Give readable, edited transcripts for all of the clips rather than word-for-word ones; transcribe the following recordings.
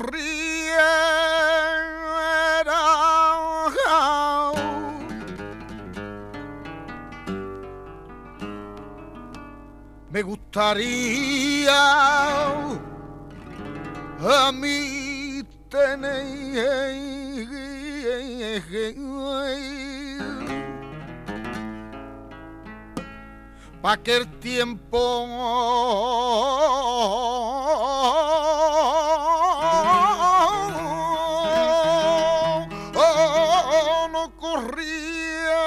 Me gustaría a mí tener pa' que el tiempo no corría,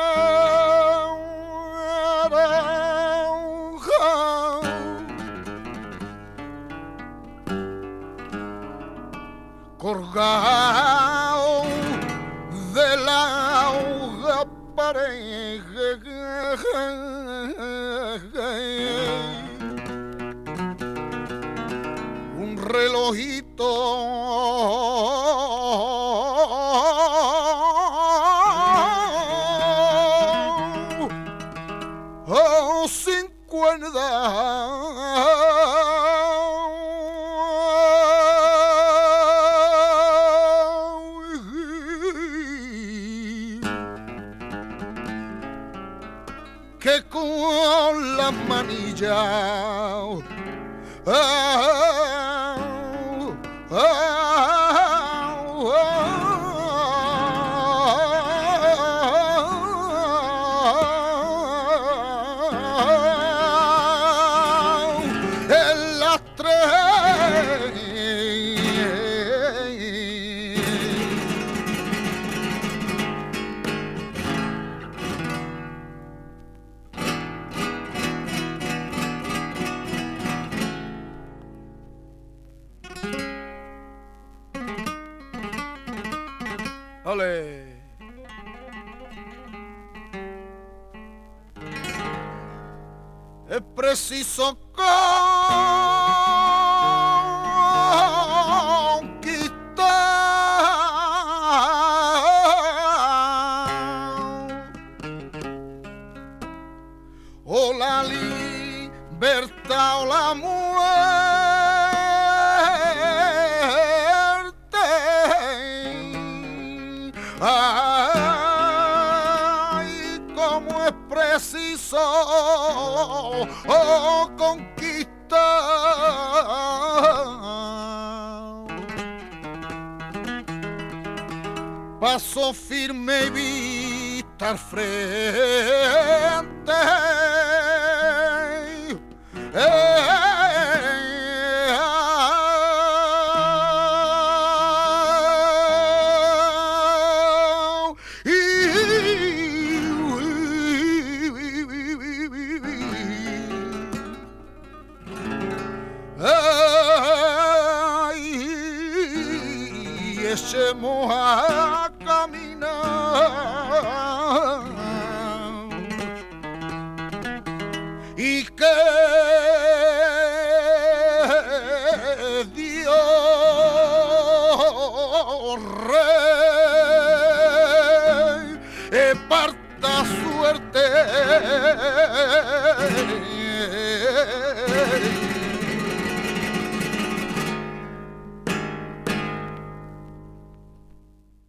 colgado de la pared, un relojito sin cuerda. Que con la manilla en las tres ¡ole! Es preciso conquistar o la libertad o la muerte. Ay, cómo es preciso conquistar. Paso firme y vista al frente. Echemos a caminar y que Dios reparta suerte